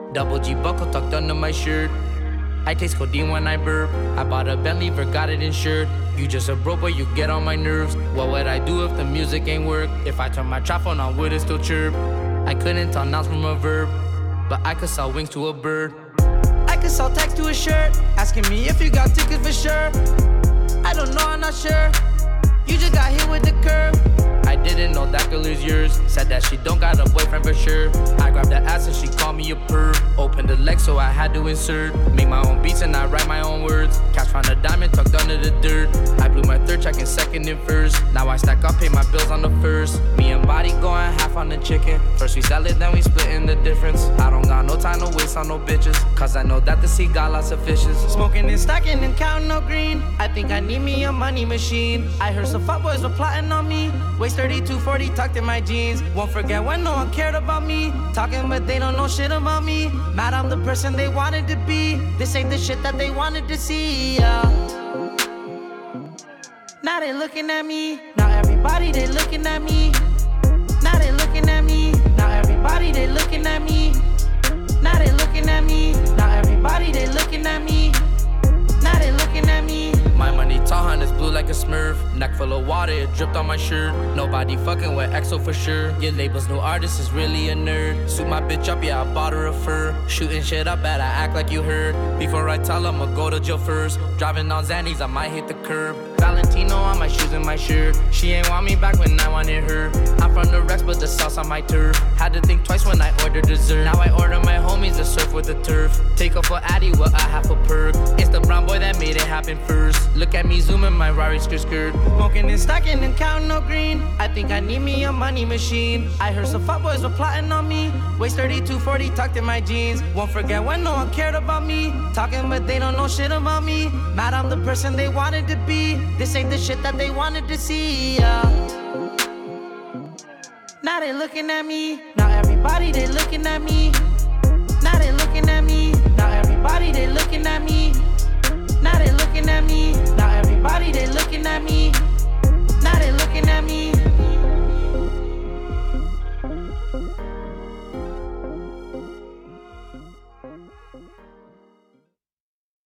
Double G buckle tucked under my shirt. I taste codeine when I burp. I bought a Bentley, forgot it insured. You just a bro, but you get on my nerves. What would I do if the music ain't work? If I turn my trap phone on, would it still chirp? I couldn't tell nouns from a verb, but I could sell wings to a bird. I could sell text to a shirt, asking me if you got tickets for sure. I don't know, I'm not sure. You just got hit with the curb. I didn't know that girl is yours. Said that she don't got a boyfriend for sure. I grabbed the ass and she called me a perv. Opened the leg so I had to insert. Make my own beats and I write my own words. Cash found a diamond tucked under the dirt. I blew my third check in second and first. Now I stack up, pay my bills on the first. Me and Body going half on the chicken. First we sell it, then we splitting the difference. I don't got no time to waste on no bitches, cause I know that the sea got lots of fishes. Smoking and stacking and counting no green. I think I need me a money machine. I heard some fuckboys were plotting on me. Waist 3240 tucked in my jeans. Won't forget when no one cared about me. Talking but they don't know shit about me. Mad I'm the person they wanted to be. This ain't the shit that they wanted to see, Now they looking at me. Now everybody they looking at me. Now they looking at me. Now everybody they looking at me. Now they looking at me. Now everybody they looking at me. Now they looking at me. My money tall, is blue like a smurf. Neck full of water, it dripped on my shirt. Nobody fucking with EXO for sure. Your label's new artist is really a nerd. Suit my bitch up, yeah, I bought her a fur. Shooting shit up, better act like you heard. Before I tell I'ma go to jail first. Driving on Xannies, I might hit the curb. Valentino on my shoes and my shirt. She ain't want me back when I wanted her. I'm from the Rex, but the sauce on my turf. Had to think twice when I ordered dessert. Now I order my homies to surf with the turf. Take off for Addy with a half a perk. It's the brown boy that made it happen first. Look at me zooming my Rari skirt. Smoking and stacking and counting no green. I think I need me a money machine. I heard some fuckboys were plotting on me. Waist 3240 tucked in my jeans. Won't forget when no one cared about me. Talking but they don't know shit about me. Mad I'm the person they wanted to be. This ain't the shit that they wanted to see, Now they looking at me. Now everybody they looking at me. Now they looking at me. Now everybody they looking at me. Now they looking at me. Now everybody they looking at me.